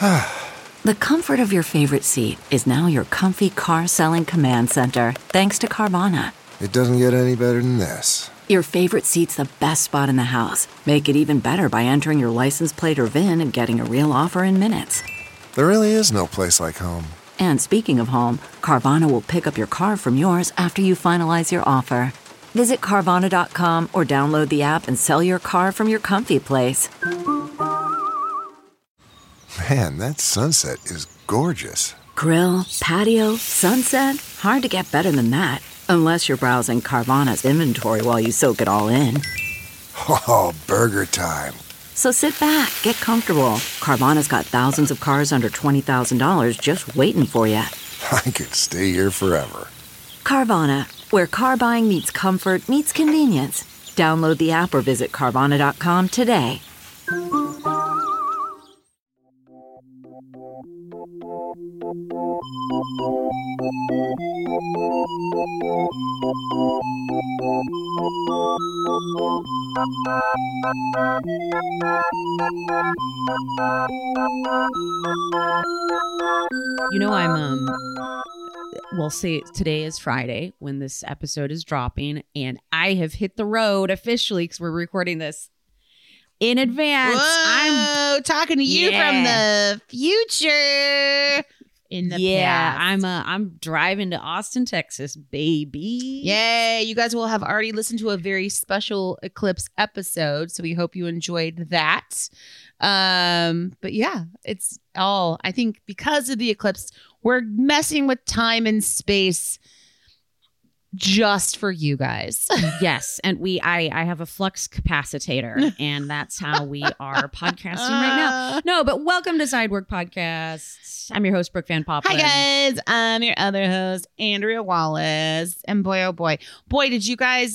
The comfort of your favorite seat is now your comfy car selling command center, thanks to Carvana. It doesn't get any better than this. Your favorite seat's the best spot in the house. Make it even better by entering your license plate or VIN and getting a real offer in minutes. There really is no place like home. And speaking of home, Carvana will pick up your car from yours after you finalize your offer. Visit Carvana.com or download the app and sell your car from your comfy place. Man, that sunset is gorgeous. Grill, patio, sunset. Hard to get better than that. Unless you're browsing Carvana's inventory while you soak it all in. Oh, burger time. So sit back, get comfortable. Carvana's got thousands of cars under $20,000 just waiting for you. I could stay here forever. Carvana, where car buying meets comfort meets convenience. Download the app or visit Carvana.com today. You know, we'll say today is Friday when this episode is dropping, and I have hit the road officially because we're recording this in advance. I'm talking to you from the future. In the past. I'm driving to Austin, Texas, baby. Yay, you guys will have already listened to a very special Eclipse episode, so we hope you enjoyed that. But yeah, it's all, I think because of the eclipse, we're messing with time and space just for you guys. Yes, and I have a flux capacitor, and that's how we are podcasting right now. No, but welcome to Sidework Podcasts. I'm your host, Brooke Van Poppelen. Hi guys, I'm your other host, Andrea Wallace. And boy, oh boy, did you guys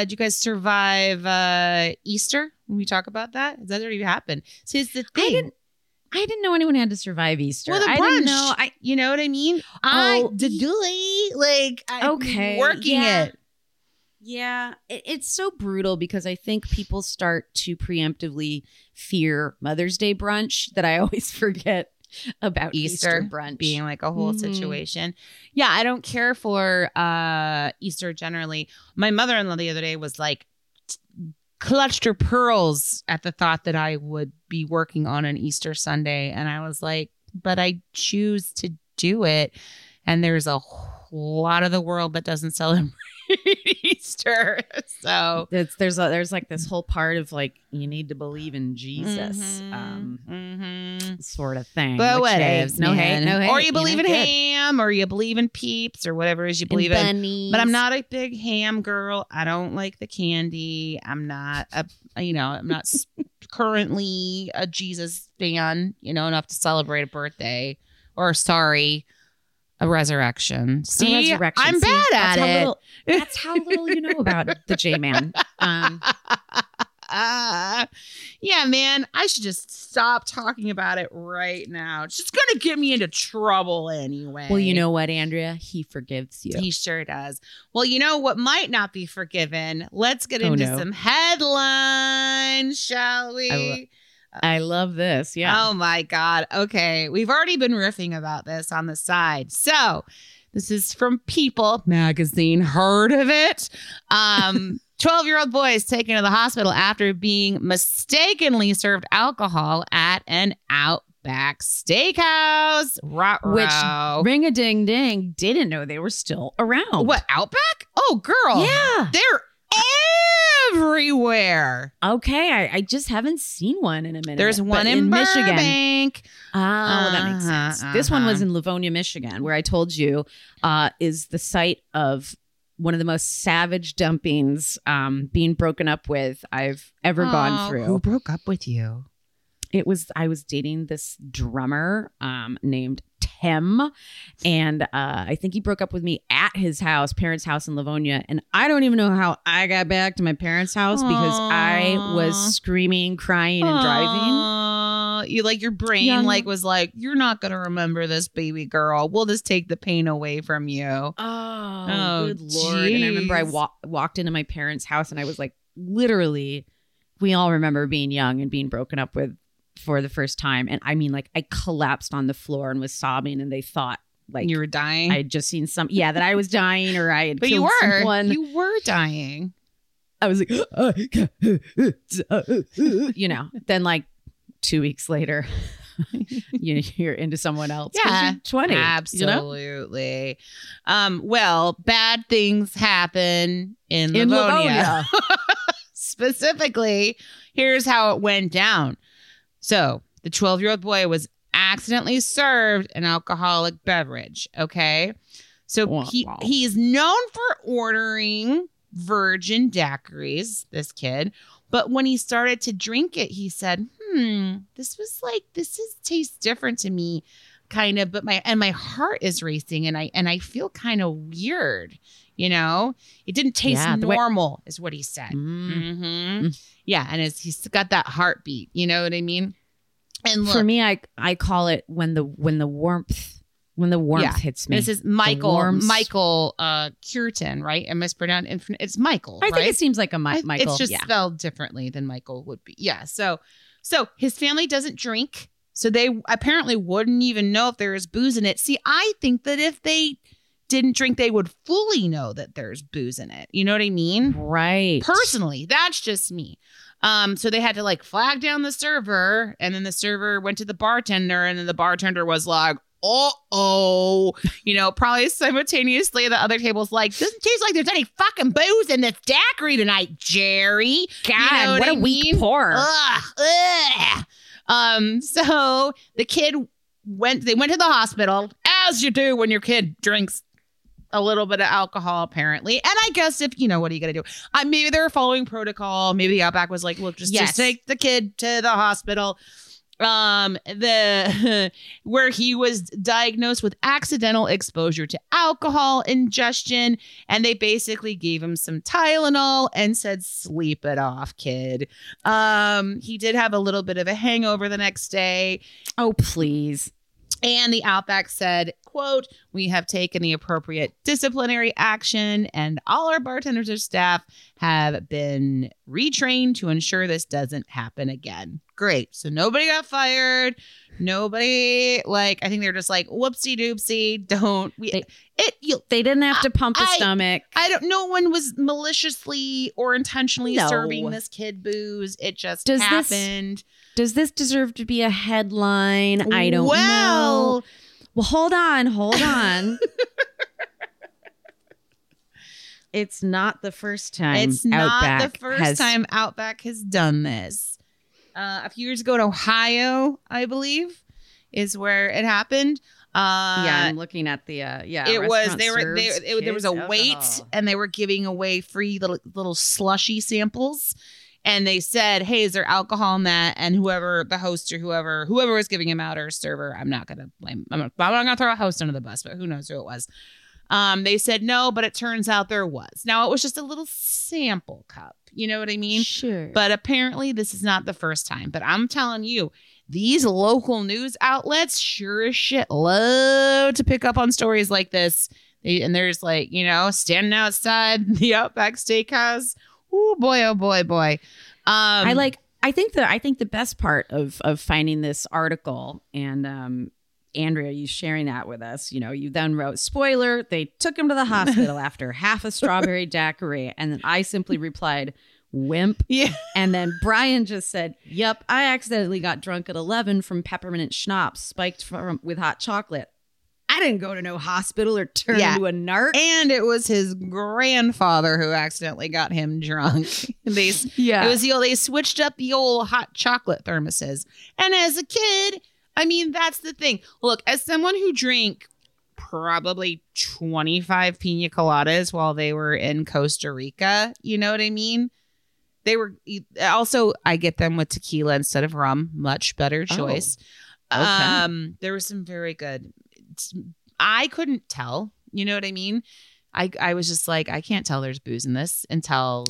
survive Easter? When we talk about that, does that already happen? So it's the thing. I didn't know anyone had to survive Easter. Well, the brunch. I didn't know. You know what I mean? I'm working it. Yeah, it's so brutal because I think people start to preemptively fear Mother's Day brunch that I always forget about Easter brunch being like a whole situation. Yeah, I don't care for Easter generally. My mother-in-law the other day was like, clutched her pearls at the thought that I would be working on an Easter Sunday. And I was like, but I choose to do it. And there's a lot of the world that doesn't celebrate Easter. So there's like this whole part of like, you need to believe in Jesus sort of thing. But whatever. No hate. Or you believe in ham, or you believe in Peeps, or whatever it is you believe in. Bunnies. But I'm not a big ham girl. I don't like the candy. I'm not currently a Jesus fan, enough to celebrate a birthday or a resurrection. See, I'm bad at it. That's how little you know about the J-Man. Yeah, man, I should just stop talking about it right now. It's just going to get me into trouble anyway. Well, you know what, Andrea? He forgives you. He sure does. Well, you know what might not be forgiven? Let's get into some headlines, shall we? I love this. Yeah. Oh my God. Okay. We've already been riffing about this on the side. So this is from People magazine. Heard of it? 12-year-old boy is taken to the hospital after being mistakenly served alcohol at an Outback Steakhouse. Which ring-a-ding-ding didn't know they were still around. What, Outback? Oh, girl. Yeah. They're everywhere. Okay, I just haven't seen one in a minute. There's one in Michigan. Burbank. Oh, that makes sense. This one was in Livonia, Michigan, where I told you is the site of one of the most savage dumpings being broken up with I've ever gone through. Who broke up with you? I was dating this drummer named Tim, and I think he broke up with me at his parents' house in Livonia, and I don't even know how I got back to my parents' house because I was screaming, crying, and driving. You your brain was like, you're not gonna remember this, baby girl. We'll just take the pain away from you. Oh, good Lord! And I remember I walked into my parents' house, and I was like, literally, we all remember being young and being broken up with for the first time. And I mean, like, I collapsed on the floor and was sobbing, and they thought like You were dying. I had just seen that I was dying, or I had but killed someone. You were dying. I was like, then like 2 weeks later, you're into someone else. 'Cause Yeah, you're 20. absolutely. Well, bad things happen in In Livonia. Livonia. Specifically, here's how it went down. So the 12-year-old boy was accidentally served an alcoholic beverage. Okay. So Wow. he's known for ordering virgin daiquiris, this kid. But when he started to drink it, he said, this tastes different to me, kind of, but my heart is racing and I feel kind of weird. It didn't taste normal, is what he said. Yeah, and he's got that heartbeat. You know what I mean? And look, for me, I call it when the warmth hits me. This is Michael Curtin, right? I mispronounced. It's Michael. I think it seems like a Michael. It's just spelled differently than Michael would be. Yeah. So his family doesn't drink, so they apparently wouldn't even know if there is booze in it. See, I think that if they didn't drink, they would fully know that there's booze in it. You know what I mean? Right. Personally, that's just me. So they had to like flag down the server, and then the server went to the bartender, and then the bartender was like, probably simultaneously the other table's like, doesn't taste like there's any fucking booze in this daiquiri tonight, Jerry. God, what a weak pour. So the kid went to the hospital, as you do when your kid drinks a little bit of alcohol, apparently. And I guess if, what are you going to do? Maybe they were following protocol. Maybe the Outback was like, look, just take the kid to the hospital. Where he was diagnosed with accidental exposure to alcohol ingestion, and they basically gave him some Tylenol and said, sleep it off, kid. He did have a little bit of a hangover the next day. Oh, please. And the Outback said, quote, we have taken the appropriate disciplinary action, and all our bartenders or staff have been retrained to ensure this doesn't happen again. Great. So nobody got fired. Nobody, I think they're just like, whoopsie doopsie. They didn't have to pump the stomach. No one was maliciously or intentionally serving this kid booze. It just happened. Does this deserve to be a headline? I don't know. Well, hold on. It's not the first time. Outback has done this. A few years ago in Ohio, I believe, is where it happened. I'm looking at the It was there was a wait, and they were giving away free little slushy samples. And they said, hey, is there alcohol in that? And whoever the host or whoever was giving him out, or server, I'm not going to blame. I'm not going to throw a host under the bus, but who knows who it was. They said no, but it turns out there was. Now, it was just a little sample cup. You know what I mean? Sure. But apparently this is not the first time. But I'm telling you, these local news outlets sure as shit love to pick up on stories like this. And there's standing outside the Outback Steakhouse. Oh boy, oh boy, boy. I think the best part of finding this article, and Andrea, you sharing that with us, you then wrote, spoiler, they took him to the hospital after half a strawberry daiquiri. And then I simply replied, wimp. Yeah. And then Brian just said, yep, I accidentally got drunk at 11 from peppermint schnapps spiked with hot chocolate. I didn't go to no hospital or turn into a narc. And it was his grandfather who accidentally got him drunk. They switched up the old hot chocolate thermoses. And as a kid, that's the thing. Look, as someone who drank probably 25 pina coladas while they were in Costa Rica, you know what I mean? They were also, I get them with tequila instead of rum. Much better choice. Okay. There was some very good. I couldn't tell. You know what I mean? I was just like, I can't tell there's booze in this until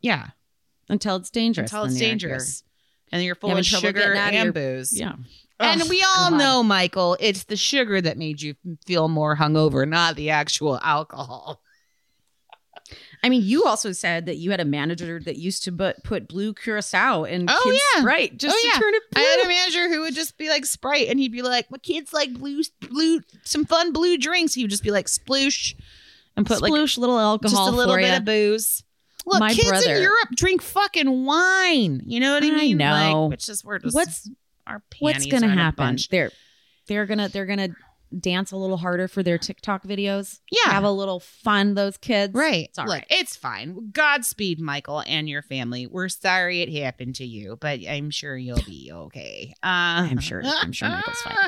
it's dangerous. And you're full of sugar and booze. Yeah. And we all know, Michael, it's the sugar that made you feel more hungover, not the actual alcohol. I mean, you also said that you had a manager that used to put blue curacao in Oh, kids' yeah. Sprite just to turn it blue. I had a manager who would just be like Sprite, and he'd be like, "My kids like blue, some fun blue drinks." He would just be like sploosh, and put Sploosh, little alcohol, just a little for bit ya. of booze. Look, My kids brother- in Europe drink fucking wine. You know what I I mean? know. Like, we're just our panties What's gonna are in a happen? bunch. They're gonna dance a little harder for their TikTok videos. Yeah. Have a little fun, those kids. Right. It's all Look, right. it's fine. Godspeed, Michael, and your family. We're sorry it happened to you, but I'm sure you'll be okay. I'm sure Michael's fine.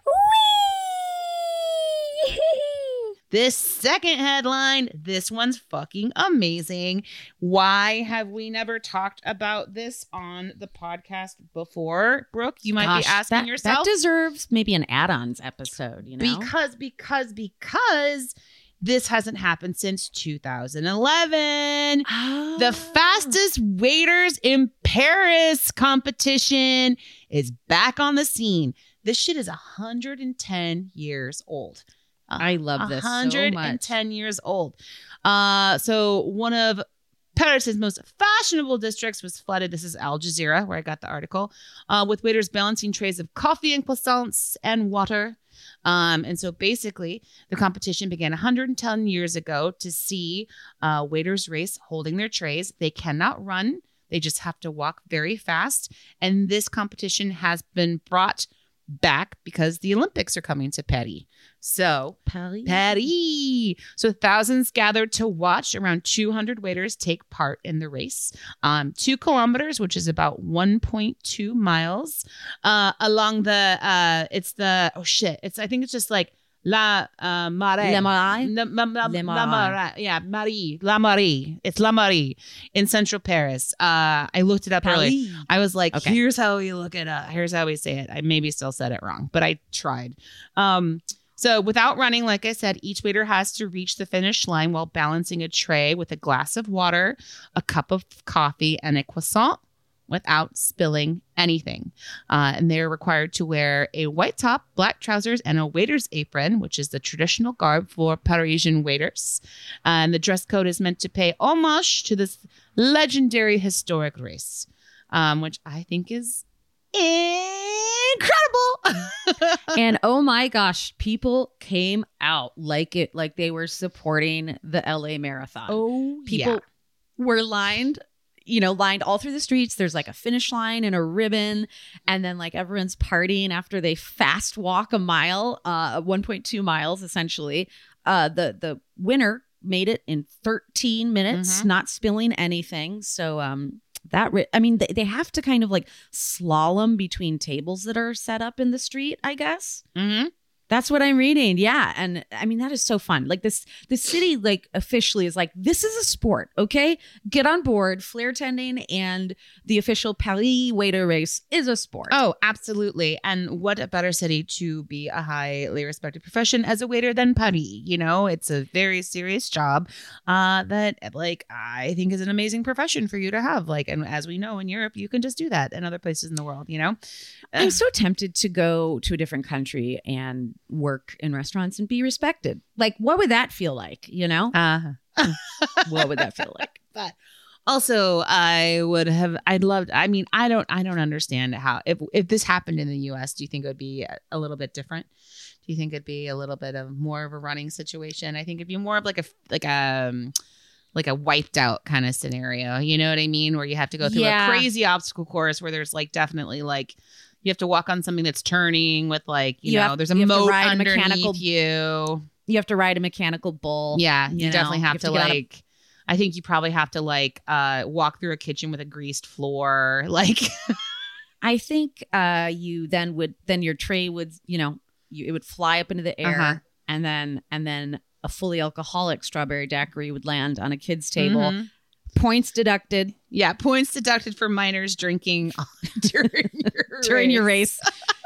This second headline, this one's fucking amazing. Why have we never talked about this on the podcast before, Brooke? You might be asking yourself. That deserves maybe an add-ons episode, you know? Because this hasn't happened since 2011. The fastest waiters in Paris competition is back on the scene. This shit is 110 years old. I love this so much. 110 years old. So one of Paris's most fashionable districts was flooded. This is Al Jazeera, where I got the article, with waiters balancing trays of coffee and croissants and water. And so basically, the competition began 110 years ago to see waiters race holding their trays. They cannot run. They just have to walk very fast. And this competition has been brought back because the Olympics are coming to Paris. So Paris. So thousands gathered to watch. Around 200 waiters take part in the race. 2 kilometers, which is about 1.2 miles, along the I think it's just like La Marais. Le Marais? Yeah, La Marais. It's La Marais in central Paris. I looked it up earlier. I was like, Okay. here's how we look it up. Here's how we say it. I maybe still said it wrong, but I tried. So without running, like I said, each waiter has to reach the finish line while balancing a tray with a glass of water, a cup of coffee, and a croissant without spilling anything. And they're required to wear a white top, black trousers, and a waiter's apron, which is the traditional garb for Parisian waiters. And the dress code is meant to pay homage to this legendary historic race, which I think is incredible. And oh my gosh, people came out like they were supporting the LA Marathon. People were lined all through the streets. There's like a finish line and a ribbon, and then like everyone's partying after they fast walk a mile, 1.2 miles essentially. The winner made it in 13 minutes, not spilling anything. So they have to kind of like slalom between tables that are set up in the street, I guess. Mm-hmm. That's what I'm reading. Yeah. And I mean, that is so fun. Like the city, like officially is like, this is a sport. Okay. Get on board. Flare tending and the official Paris waiter race is a sport. Oh, absolutely. And what a better city to be a highly respected profession as a waiter than Paris. You know, it's a very serious job that like I think is an amazing profession for you to have. Like, and as we know in Europe, you can just do that and other places in the world, you know? I'm so tempted to go to a different country and work in restaurants and be respected. Like, what would that feel like? You know? What would that feel like? But also, I don't understand how, if this happened in the US, do you think it would be a little bit different? Do you think it'd be a little bit of more of a running situation? I think it'd be more of like a wiped out kind of scenario. You know what I mean? Where you have to go through a crazy obstacle course where there's like definitely like, you have to walk on something that's turning with like, there's a moat underneath you. You have to ride a mechanical bull. Yeah, you definitely have to like, I think you probably have to like walk through a kitchen with a greased floor. Like, I think you then your tray would, it would fly up into the air and then a fully alcoholic strawberry daiquiri would land on a kid's table. Mm-hmm. Points deducted. Yeah, points deducted for minors drinking during your race.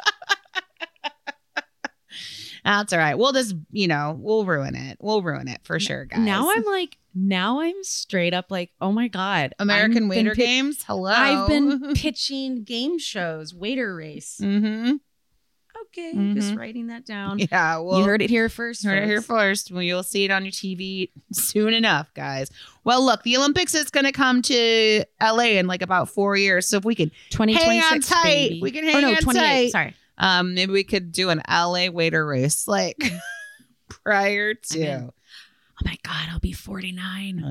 That's all right. We'll just, we'll ruin it. We'll ruin it for sure, guys. Now I'm straight up like, oh my God. American Waiter Games. Hello. I've been pitching game shows, waiter race. Mm-hmm. Okay, Mhm. just writing that down. Yeah, well, You heard it here first. Heard it here folks. first. Well, you'll see it on your TV soon enough, guys. Well, look, the Olympics is going to come to LA in like about 4 years. So if we could 2026, hang on tight, baby. we can Or hang no, on 28. tight. Sorry. Maybe we could do an LA waiter race like prior I'm in. to. Oh my God, I'll be 49.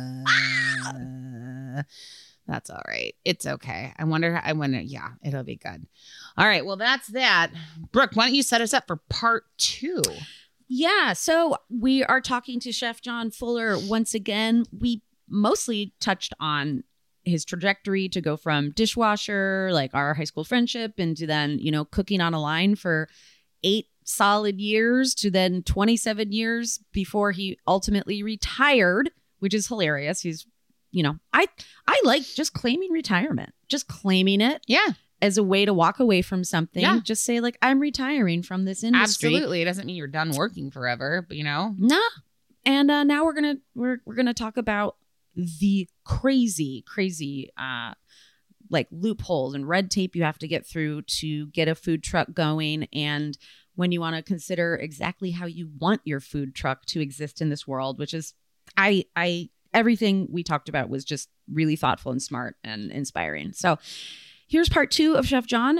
That's all right. It's okay. I wonder. Yeah, it'll be good. All right. Well, that's that. Brooke, why don't you set us up for part 2? Yeah, so we are talking to Chef John Fuller once again. We mostly touched on his trajectory to go from dishwasher, like our high school friendship, into then, cooking on a line for 8 solid years to then 27 years before he ultimately retired, which is hilarious. He's, I like just claiming retirement, just claiming it. Yeah. As a way to walk away from something. Yeah. Just say like, I'm retiring from this industry. Absolutely. It doesn't mean you're done working forever, but Nah. And now we're gonna talk about the crazy like loopholes and red tape you have to get through to get a food truck going, and when you want to consider exactly how you want your food truck to exist in this world, which is I everything we talked about was just really thoughtful and smart and inspiring. So here's part 2 of Chef John.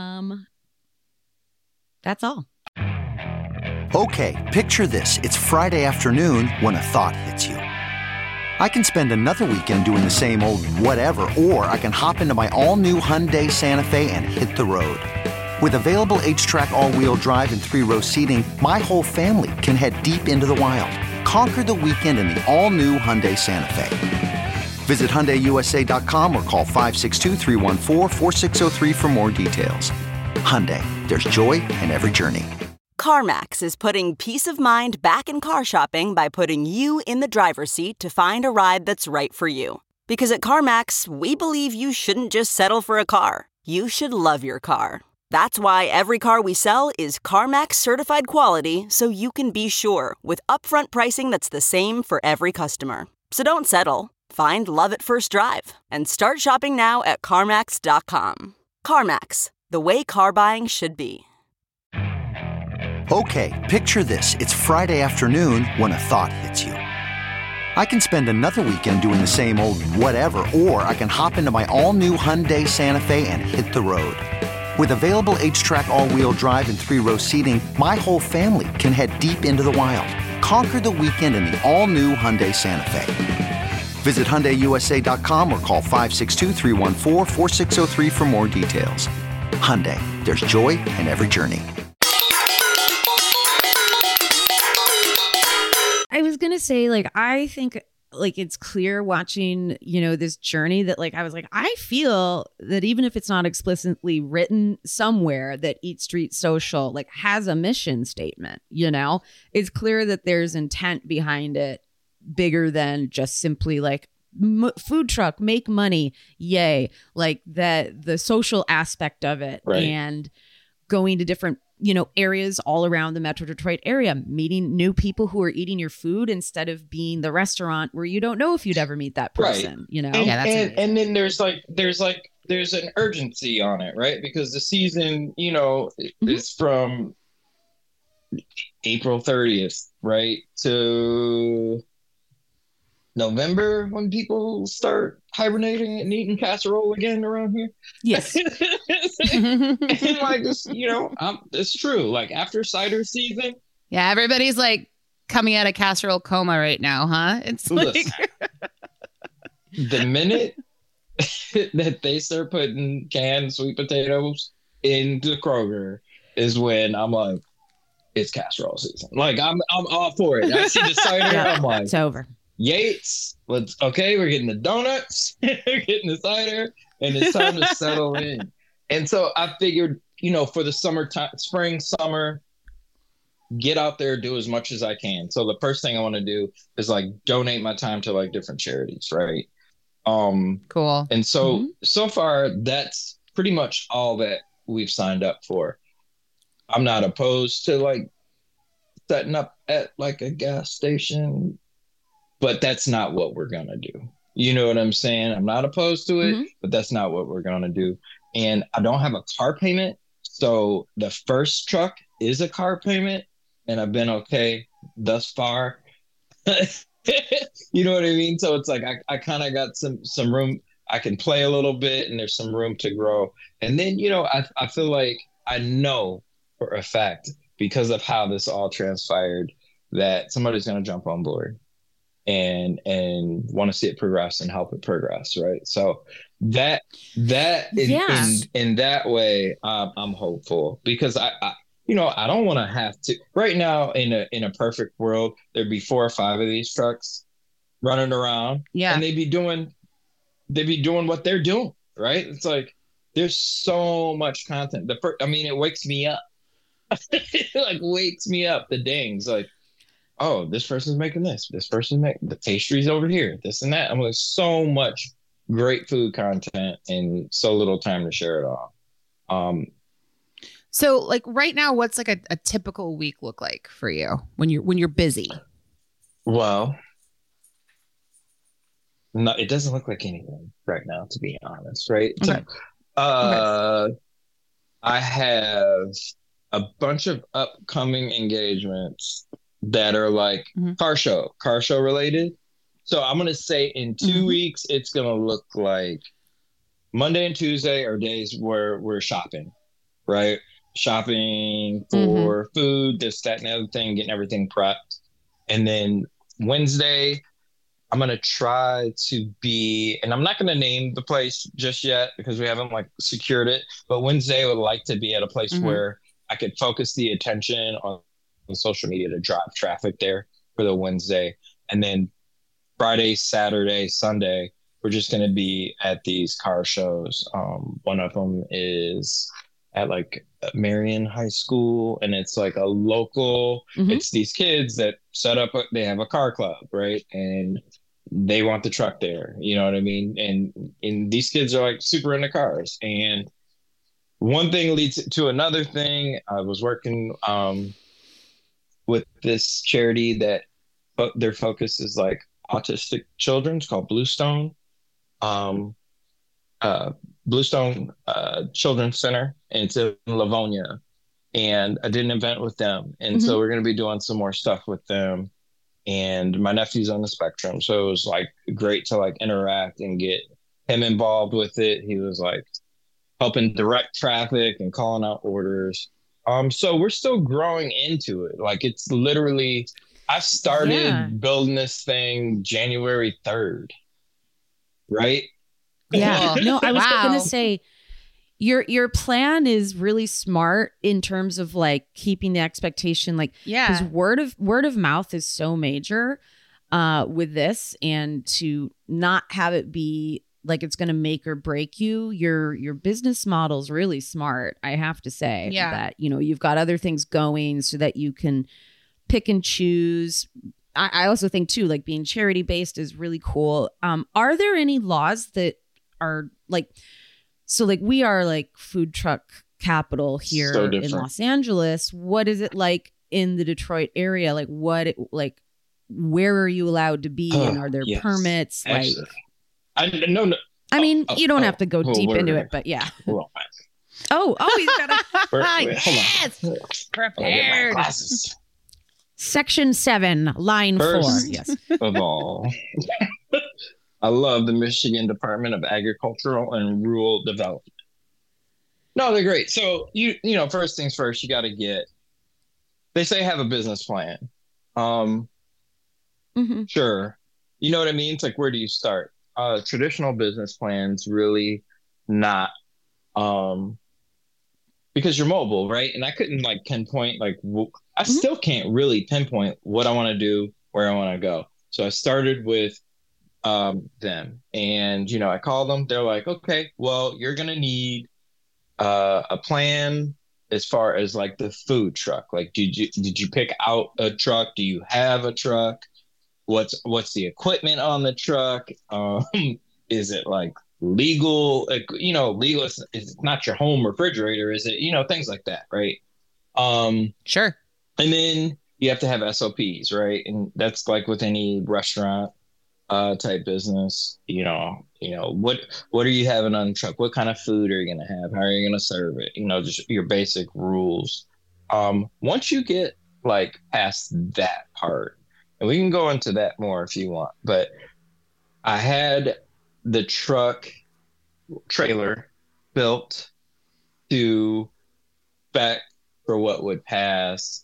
That's all. Okay, picture this. It's Friday afternoon when a thought hits you. I can spend another weekend doing the same old whatever, or I can hop into my all-new Hyundai Santa Fe and hit the road. With available H-Track all-wheel drive and 3-row seating, my whole family can head deep into the wild. Conquer the weekend in the all-new Hyundai Santa Fe. Visit HyundaiUSA.com or call 562-314-4603 for more details. Hyundai, there's joy in every journey. CarMax is putting peace of mind back in car shopping by putting you in the driver's seat to find a ride that's right for you. Because at CarMax, we believe you shouldn't just settle for a car. You should love your car. That's why every car we sell is CarMax certified quality, so you can be sure with upfront pricing that's the same for every customer. So don't settle. Find love at first drive and start shopping now at CarMax.com. CarMax, the way car buying should be. Okay, picture this. It's Friday afternoon when a thought hits you. I can spend another weekend doing the same old whatever, or I can hop into my all-new Hyundai Santa Fe and hit the road. With available H-Track all-wheel drive and 3-row seating, my whole family can head deep into the wild. Conquer the weekend in the all-new Hyundai Santa Fe. Visit HyundaiUSA.com or call 562-314-4603 for more details. Hyundai, there's joy in every journey. I was going to say, I think, it's clear watching, this journey that, I was like, I feel that even if it's not explicitly written somewhere, that Eat Street Social, has a mission statement, It's clear that there's intent behind it bigger than just simply, food truck, make money, yay. The social aspect of it. Right. And going to different areas all around the Metro Detroit area, meeting new people who are eating your food instead of being the restaurant where you don't know if you'd ever meet that person, And, Yeah, that's and, amazing. and then there's an urgency on it, right? Because the season, is from April 30th, right, to November when people start hibernating and eating casserole again around here. Yes. And this, it's true. After cider season, Yeah, everybody's coming out of casserole coma right now, huh? It's listen, the minute that they start putting canned sweet potatoes into Kroger is when I'm like, it's casserole season. I'm all for it. I see the cider, Yeah, I'm like, it's over. Yates, we're getting the donuts, we're getting the cider, and it's time to settle in. And so I figured, for the spring, summer, get out there, do as much as I can. So the first thing I want to do is donate my time to different charities, right? cool. And so so far, that's pretty much all that we've signed up for. I'm not opposed to setting up at a gas station, but that's not what we're gonna do. You know what I'm saying? I'm not opposed to it, but that's not what we're gonna do. And I don't have a car payment, So the first truck is a car payment, and I've been okay thus far. You know what I mean? So it's like I kind of got some room. I can play a little bit, and there's some room to grow. And then, I feel like I know for a fact, because of how this all transpired, that somebody's going to jump on board and want to see it progress and help it progress, right? So that in that way, I'm hopeful, because I don't want to have to. Right now, in a perfect world, there'd be 4 or 5 of these trucks running around, and they'd be doing what they're doing, right? It's like there's so much content. It wakes me up. It like wakes me up. The dings, like, oh, this person's making this. This person's making the pastries over here. This and that. I'm like, so much great food content and so little time to share it all. So like right now, what's like a typical week look like for you when you're busy? Well, no, it doesn't look like anything right now, to be honest, right? Okay. I have a bunch of upcoming engagements that are like car show related. So I'm going to say in 2 weeks, it's going to look like Monday and Tuesday are days where we're shopping, right? Shopping for food, this, that, and the other thing, getting everything prepped. And then Wednesday, I'm going to try to be, and I'm not going to name the place just yet because we haven't like secured it, but Wednesday I would like to be at a place where I could focus the attention on social media to drive traffic there for the Wednesday. And then Friday, Saturday, Sunday, we're just going to be at these car shows. One of them is at like Marion High School, and it's like a local, it's these kids that set up, they have a car club, right? And they want the truck there, you know what I mean? And these kids are like super into cars. And one thing leads to another thing. I was working with this charity that their focus is like autistic children. It's called Bluestone. Bluestone Children's Center, and it's in Livonia. And I did an event with them. And so we're going to be doing some more stuff with them. And my nephew's on the spectrum. So it was like great to like interact and get him involved with it. He was like helping direct traffic and calling out orders. So we're still growing into it. Like it's literally, I started building this thing January 3rd. Right? Yeah. No, I was going to say your plan is really smart in terms of like keeping the expectation, like, because word of mouth is so major with this, and to not have it be like it's going to make or break you. Your business model's really smart, I have to say. That, you've got other things going so that you can pick and choose. I also think too, like being charity based is really cool. Are there any laws that are like, so like we are like food truck capital here in Los Angeles. What is it like in the Detroit area? Like where are you allowed to be? And are there permits? Actually, no. I mean, you don't have to go deep into it, but yeah. Hold on. Oh, he's got a yes, prepared. Section 7, line 4. Yes. Of all, I love the Michigan Department of Agricultural and Rural Development. No, they're great. So first things first, you got to they say have a business plan. Sure. You know what I mean? It's like, where do you start? Traditional business plans really not, because you're mobile, right? And I couldn't like pinpoint, like, I still can't really pinpoint what I want to do, where I want to go. So I started with them, and I called them. They're like, okay, well, you're gonna need a plan as far as like the food truck. Like, did you pick out a truck? Do you have a truck? What's the equipment on the truck? Is it like legal? Legal is not your home refrigerator, is it? Things like that, right? Sure. And then you have to have SOPs, right? And that's like with any restaurant type business. what are you having on the truck? What kind of food are you going to have? How are you going to serve it? Just your basic rules. Once you get like past that part, and we can go into that more if you want, but I had the truck trailer built to spec for what would pass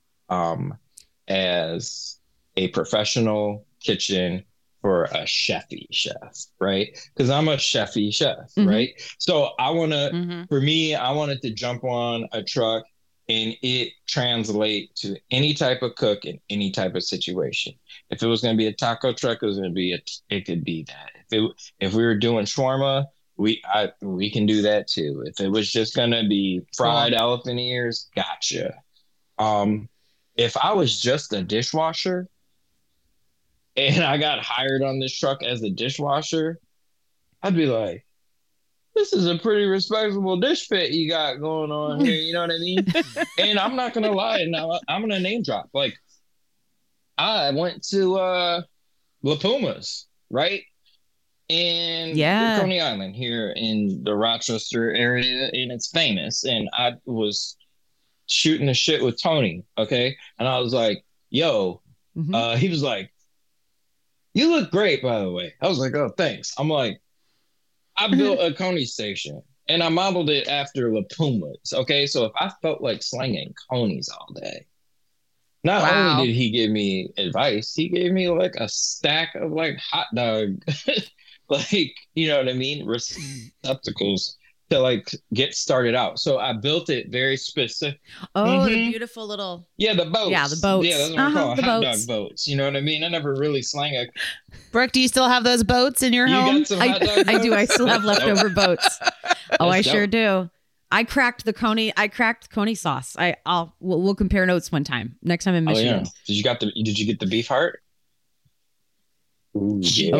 as a professional kitchen for a chefy chef, right? Because I'm a chefy chef, right? So I wanted to jump on a truck and it translate to any type of cook in any type of situation. If it was going to be a taco truck, it could be that. If we were doing shawarma, we can do that too. If it was just going to be fried elephant ears, gotcha. If I was just a dishwasher and I got hired on this truck as a dishwasher, I'd be like, this is a pretty respectable dish pit you got going on here. You know what I mean? And I'm not going to lie. Now I'm going to name drop. Like, I went to La Pumas, right? In Coney Island here in the Rochester area. And it's famous. And I was shooting the shit with Tony. Okay. And I was like, yo, he was like, you look great, by the way. I was like, oh, thanks. I'm like, I built a Coney station and I modeled it after La Pumas. Okay. So if I felt like slanging Conies all day, not only did he give me advice, he gave me like a stack of like hot dog, like, you know what I mean? Receptacles to like get started out. So I built it very specific. Oh, the beautiful little. Yeah, the boats. Yeah, the boats. Yeah, that's what I call it, hot dog boats. You know what I mean? I never really slang a. Brooke, do you still have those boats in your home? Got some hot dog boats? I do. I still have leftover boats. Oh, I sure do. I cracked Coney sauce. We'll compare notes one time. Next time in Michigan. Oh, yeah. Did you get the beef heart? Ooh, yeah.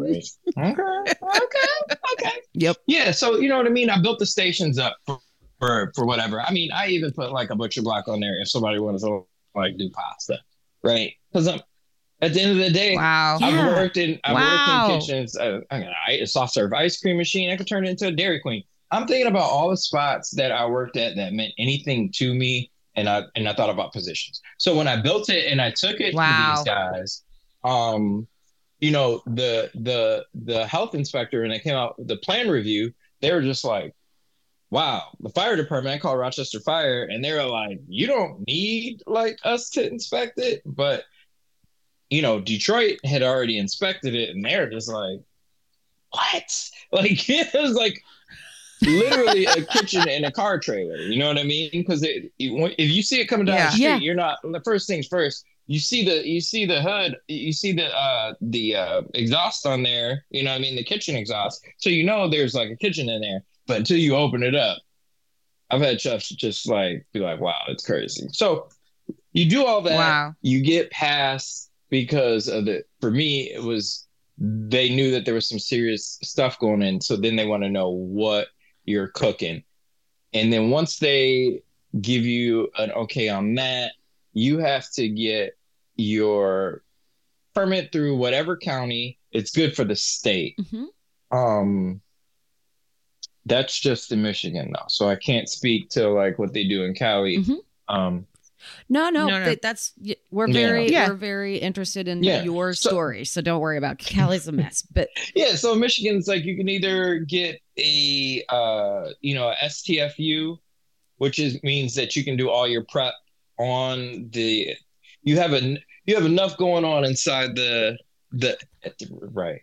Okay. Yep. Yeah. So you know what I mean? I built the stations up for whatever. I mean, I even put like a butcher block on there if somebody wanted to like do pasta, right? Because at the end of the day, I've worked in kitchens. I got a soft serve ice cream machine. I could turn it into a Dairy Queen. I'm thinking about all the spots that I worked at that meant anything to me, and I thought about positions. So when I built it and I took it to these guys, the health inspector, and it came out with the plan review, they were just like, wow, the fire department, I called Rochester Fire, and they were like, you don't need like us to inspect it. But, Detroit had already inspected it, and they're just like, what? Like, it was like literally a kitchen and a car trailer. You know what I mean? Because if you see it coming down the street, you're not, the first things first, you see the hood, you see the exhaust on there, you know what I mean, the kitchen exhaust. So there's like a kitchen in there. But until you open it up, I've had chefs just like be like, wow, it's crazy. So you do all that, you get past because of for me, it was, they knew that there was some serious stuff going in. So then they want to know what you're cooking. And then once they give you an okay on that, you have to get your permit through whatever county. It's good for the state. That's just in Michigan though, so I can't speak to like what they do in Cali. No. That's we're very interested in your story, so don't worry about Cali's a mess. But so Michigan's like you can either get a STFU, which means that you can do all your prep on the. You have enough going on inside the right.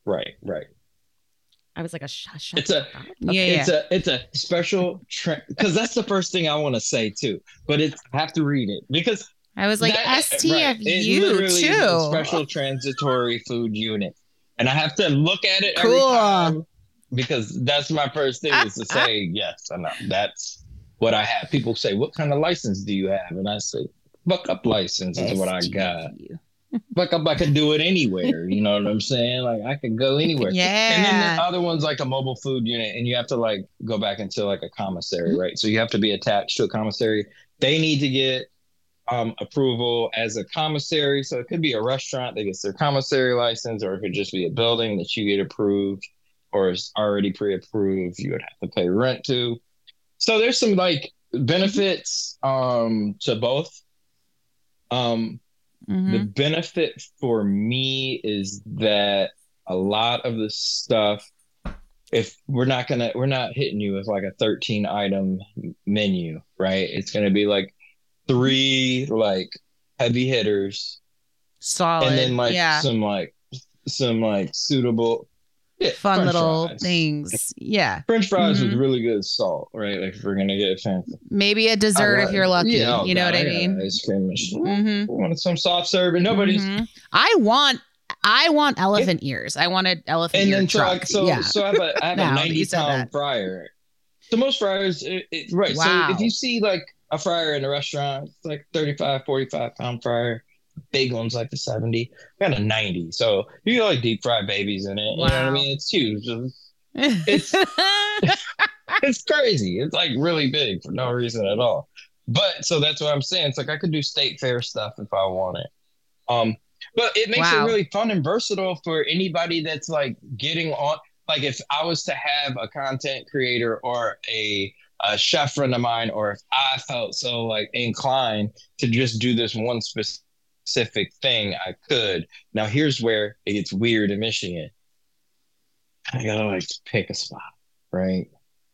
I was like it's a special because that's the first thing I want to say too. But I have to read it because I was like STFU too. A special transitory food unit, and I have to look at it every time because that's my first thing is to say yes. I know that's what I have. People say, "What kind of license do you have?" And I say, "Buck up license is what I got." Buck up, I can do it anywhere. You know what I'm saying? Like I could go anywhere. Yeah. And then the other one's like a mobile food unit, and you have to like go back into like a commissary, right? So you have to be attached to a commissary. They need to get approval as a commissary. So it could be a restaurant that gets their commissary license, or it could just be a building that you get approved. or is already pre-approved, you would have to pay rent to. So there's some like benefits to both. The benefit for me is that a lot of the stuff, if we're not hitting you with like a 13 item menu, right? It's gonna be like 3 like heavy hitters, solid, and then like some suitable, fun French little fries. things. Yeah, French fries with really good salt, right? Like if we're gonna get fancy, maybe a dessert if you're lucky. Yeah, you know what I got mean? Ice cream machine. Want some soft serve, and nobody's. I want elephant ears. I want an elephant And ear then truck. so I have a Now that you 90-pound fryer. So most fryers, right? Wow. So if you see like a fryer in a restaurant, it's like 35, 45-pound fryer. Big ones like the 70. I got a 90. So you can like deep fry babies in it. Wow. You know what I mean? It's huge. It's it's crazy. It's like really big for no reason at all. But so that's what I'm saying. It's like I could do state fair stuff if I wanted. But it makes it really fun and versatile for anybody that's like getting on. Like if I was to have a content creator or a chef friend of mine, or if I felt so like inclined to just do this one specific thing, I could. Now here's where it gets weird in Michigan. I gotta like pick a spot, right?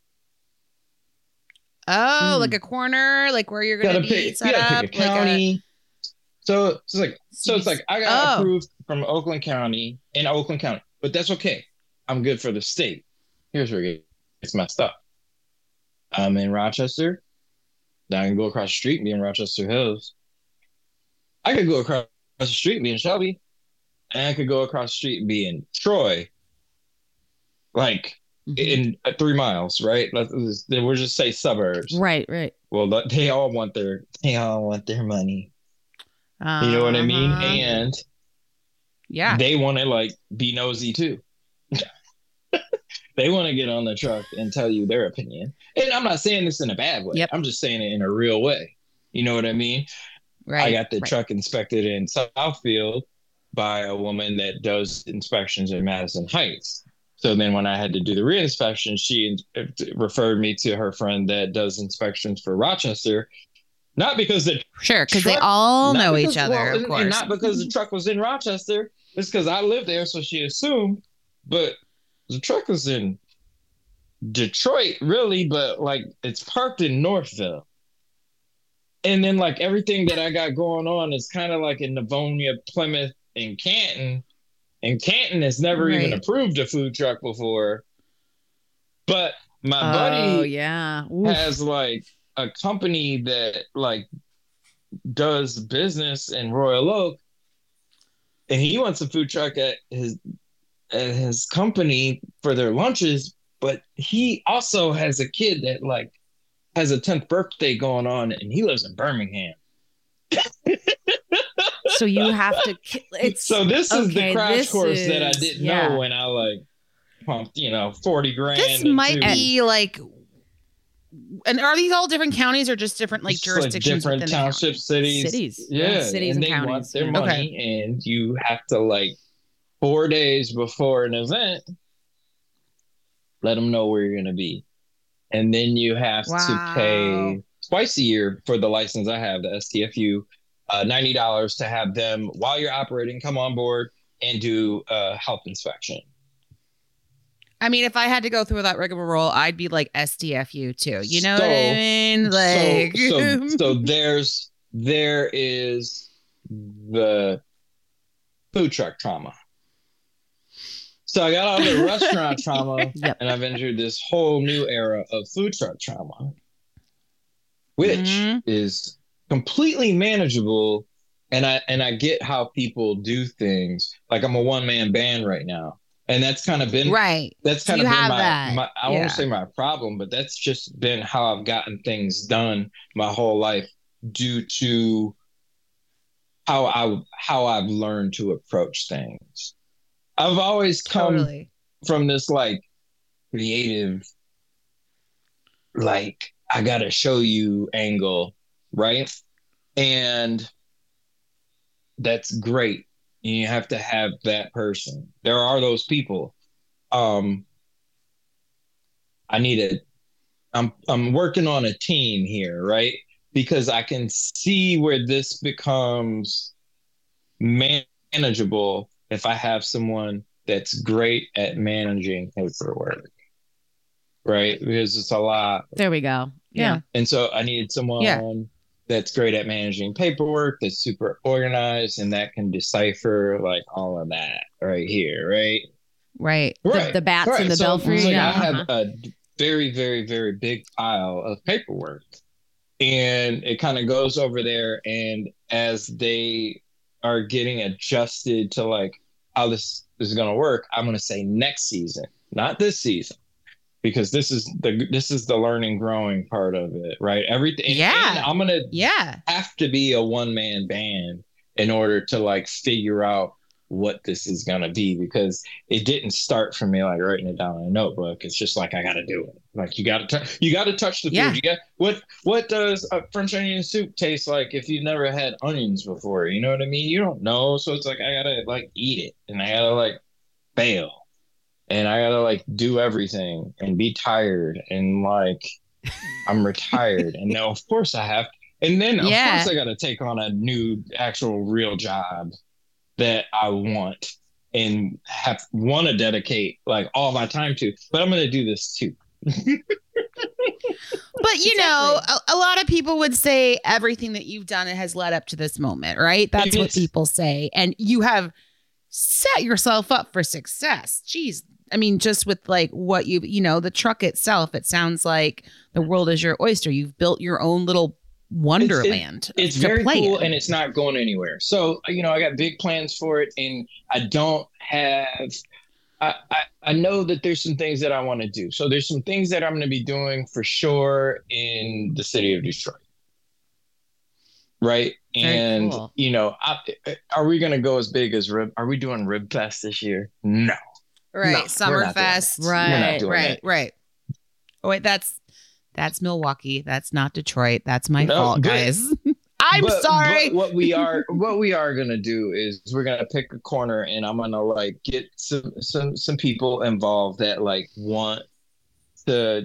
Oh, like a corner, like where you're gonna be set up, pick a county. So it's like I got approved from Oakland County in Oakland County, but that's okay. I'm good for the state. Here's where it gets messed up. I'm in Rochester. Now I can go across the street and be in Rochester Hills. I could go across the street and be in Shelby, and I could go across the street and be in Troy. Like in 3 miles, right? We'll just say suburbs. Right. Well, they all want their money. You know what I mean? And they want to like be nosy too. They want to get on the truck and tell you their opinion. And I'm not saying this in a bad way. Yep. I'm just saying it in a real way. You know what I mean? Right. I got the truck inspected in Southfield by a woman that does inspections in Madison Heights. So then when I had to do the reinspection, she referred me to her friend that does inspections for Rochester. Not because because they all know each other, of course. And not because the truck was in Rochester. It's because I lived there, so she assumed. But the truck was in Detroit, really, but like it's parked in Northville. And then like everything that I got going on is kind of like in Livonia, Plymouth, and Canton. And Canton has never even approved a food truck before. But my buddy has like a company that like does business in Royal Oak, and he wants a food truck at his company for their lunches, but he also has a kid that like has a 10th birthday going on, and he lives in Birmingham. So you have to. So this is the crash course that I didn't know when I like pumped, $40,000. This might be like. And are these all different counties or just different like jurisdictions? Like different townships, cities. Yeah, cities and they counties. want their money, and you have to like 4 days before an event, let them know where you're going to be, and then you have to pay twice a year for the license. I have the STFU, $90 to have them while you're operating come on board and do a health inspection. I mean, if I had to go through that rigmarole, I'd be like STFU too. You know what I mean? Like, so there is the food truck trauma. So I got all the restaurant trauma, and I've entered this whole new era of food truck trauma, which is completely manageable. And I get how people do things. Like I'm a one-man band right now. And that's kind of been That's kind of been my I don't want to say my problem, but that's just been how I've gotten things done my whole life due to how I've learned to approach things. I've always come from this like creative, like I gotta show you angle, right? And that's great. You have to have that person. There are those people. I'm working on a team here, right? Because I can see where this becomes manageable if I have someone that's great at managing paperwork, right? Because it's a lot. There we go. Yeah. And so I needed someone that's great at managing paperwork, that's super organized, and that can decipher like all of that right here, right? Right. Right. The bats in the so, belfry. like, Yeah. I have a very, very, very big pile of paperwork. And it kind of goes over there. And as they are getting adjusted to like how this is going to work, I'm going to say next season, not this season, because this is the learning, growing part of it, right? Everything. Yeah. And I'm going to have to be a one-man band in order to like figure out what this is going to be, because it didn't start for me like writing it down in a notebook. It's just like I got to do it. Like you got to touch the food. You got what does a French onion soup taste like if you've never had onions before? You know what I mean? You don't know, so it's like I got to like eat it, and I got to like fail, and I got to like do everything and be tired, and like I'm retired, and now of course I have, and then of course I got to take on a new actual real job that I want and want to dedicate like all my time to, but I'm going to do this too. But you know, a lot of people would say everything that you've done has led up to this moment, right? That's what people say. And you have set yourself up for success. Jeez. I mean, just with like what you know, the truck itself, it sounds like the world is your oyster. You've built your own little wonderland. It's very cool, and it's not going anywhere. So, you know, I got big plans for it, and I don't have. I know that there's some things that I want to do. So there's some things that I'm going to be doing for sure in the city of Detroit, right? Very and cool. You know, are we going to go as big as Rib? Are we doing Rib Fest this year? No. Right. No, we're not doing Summerfest. that. We're not doing that. Right. Oh, wait, that's Milwaukee. That's not Detroit. That's my fault, but- guys. I'm sorry. But what we are gonna do is we're gonna pick a corner, and I'm gonna like get some people involved that like want to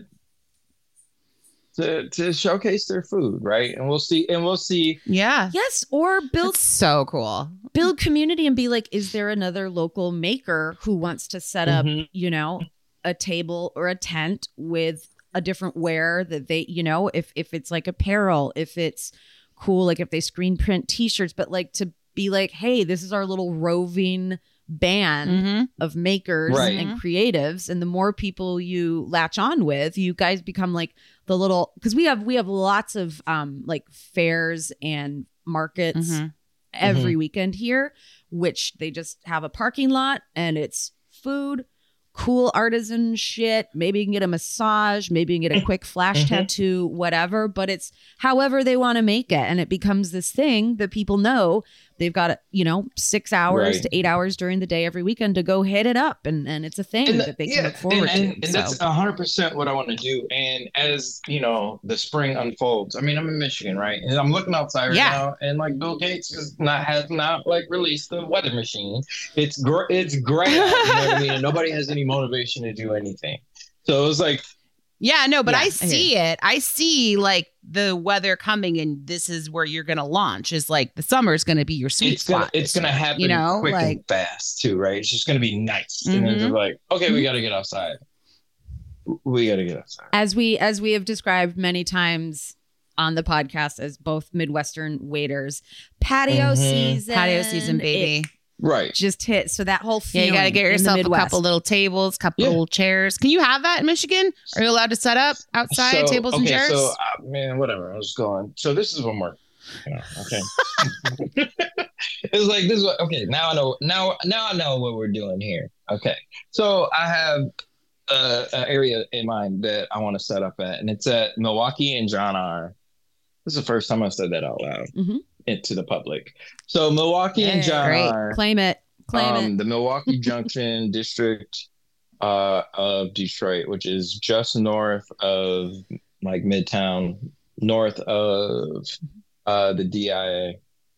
showcase their food, right? And we'll see. Yeah. Yes, or It's so cool. build community and be like, is there another local maker who wants to set up, you know, a table or a tent with a different wear that they, you know, if it's like apparel, if it's cool, like if they screen print t-shirts, but like to be like, hey, this is our little roving band of makers Right. and creatives, and the more people you latch on with, you guys become like the little, because we have lots of like fairs and markets every weekend here, which they just have a parking lot and it's food, cool artisan shit. Maybe you can get a massage, maybe you can get a quick flash tattoo, whatever, but it's however they want to make it. And it becomes this thing that people know they've got, you know, 6 hours to 8 hours during the day every weekend to go hit it up. And it's a thing that they can look forward to. And that's 100% what I want to do. And as, you know, the spring unfolds, I mean, I'm in Michigan, right? And I'm looking outside right now, and like Bill Gates has not like released the weather machine. It's great out, you know what I mean? And nobody has any motivation to do anything. So it was like, Yeah, no, but I see it. I see like the weather coming, and this is where you're going to launch. Is like the summer is going to be your sweet spot. It's gonna happen, you know, quick like, and fast too, right? It's just gonna be nice. And it's like, okay, we got to get outside. We got to get outside. As we have described many times on the podcast as both Midwestern waiters, patio season, baby. Right. Just hit. So that whole Yeah, feeling you got to get in the yourself a Midwest. couple little tables, couple little chairs. Can you have that in Michigan? Are you allowed to set up outside tables and chairs? So, man, whatever. I was going. So this is one more. Okay. It's like this. Okay, now I know. Now I know what we're doing here. Okay. So I have an area in mind that I want to set up at, and it's at Milwaukee and John R. This is the first time I said that out loud to the public. So Milwaukee and John R. Claim it. The Milwaukee Junction district of Detroit, which is just north of like Midtown, north of the DIA,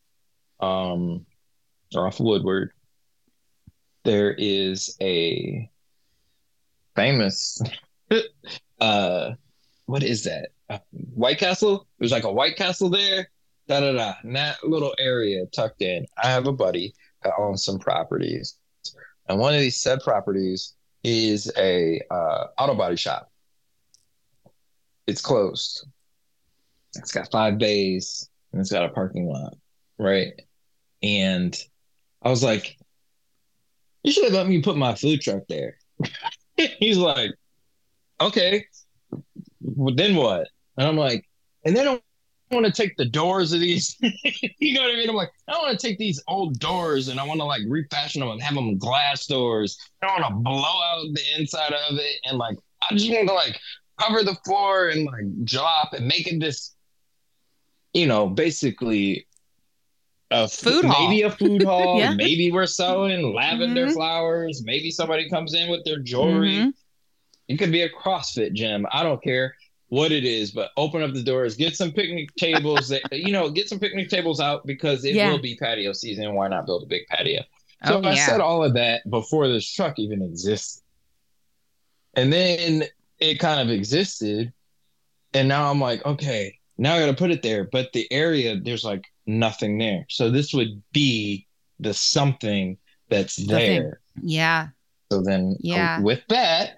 or off Woodward. There is a famous what is that? White Castle. There's like a White Castle there. Da da da. In that little area tucked in, I have a buddy that owns some properties, and one of these said properties is a auto body shop. It's closed. It's got 5 bays and it's got a parking lot, right? And I was like, you should have let me put my food truck there. He's like, okay, well, then what? And I'm like, and they don't want to take the doors of these. You know what I mean? I'm like, I don't want to take these old doors and I want to like refashion them and have them glass doors. I don't want to blow out the inside of it. And like, I just want to like cover the floor and like drop and make it this, you know, basically a Food hall. maybe a food hall. Yeah. Maybe we're selling lavender flowers. Maybe somebody comes in with their jewelry. It could be a CrossFit gym. I don't care what it is, but open up the doors, get some picnic tables that, you know, get some picnic tables out because it will be patio season. Why not build a big patio? So I said all of that before this truck even existed. And then it kind of existed. And now I'm like, okay, now I got to put it there. But the area, there's like nothing there. So this would be the something that's there. Yeah. So then with that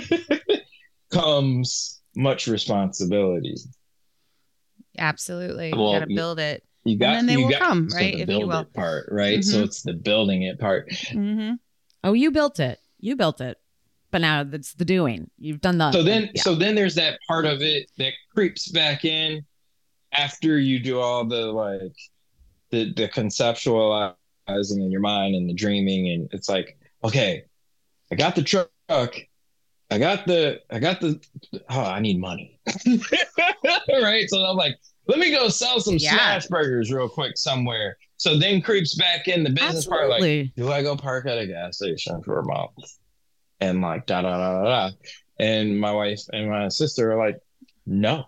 comes much responsibility. Absolutely. Well, you got to build it. And then they will come, right? The If build you will. it part, right? So it's the building it part. Oh, you built it. You built it. But now it's the doing. You've done the. So then there's that part of it that creeps back in after you do all the like the conceptualizing in your mind and the dreaming, and it's like, okay, I got the truck. I got the I need money. Right? So I'm like, let me go sell some smash burgers real quick somewhere. So then creeps back in the business part, like, do I go park at a gas station for a month? And like da da da da da. And my wife and my sister are like, no.